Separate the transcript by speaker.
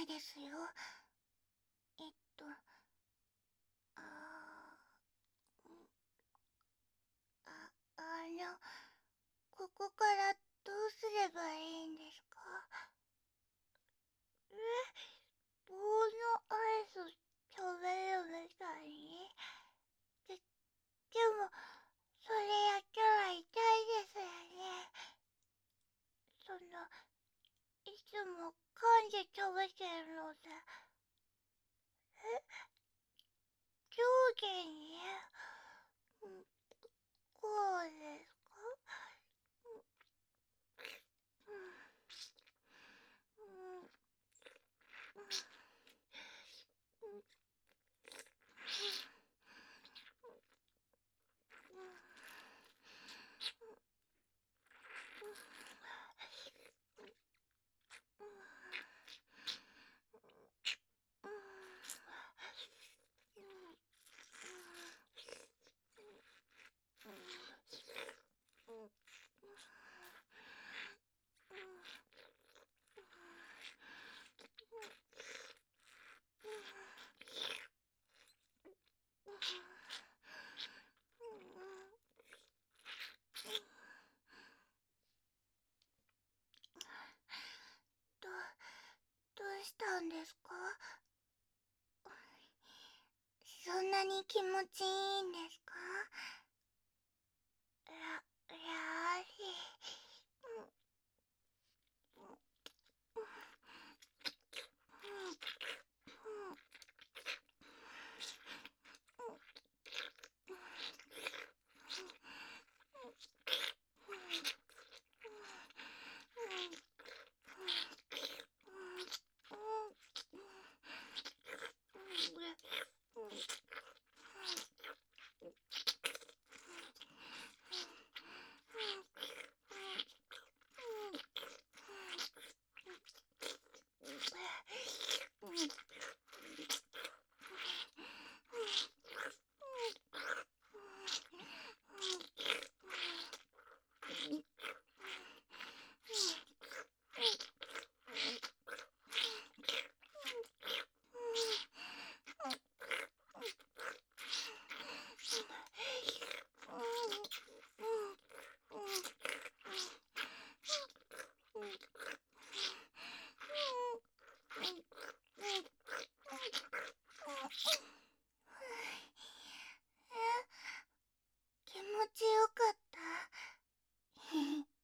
Speaker 1: ないですよ。えっと、ああ、ここからどうすればいいんですか？棒のアイス食べるみたいに？でも、それやったら痛いですよね。いつも噛んで食べてるので。上下に、こうですか？うん、うん、うん、うん、ど、どうしたんですか？そんなに気持ちいいんですか？やし、気持ちよかった？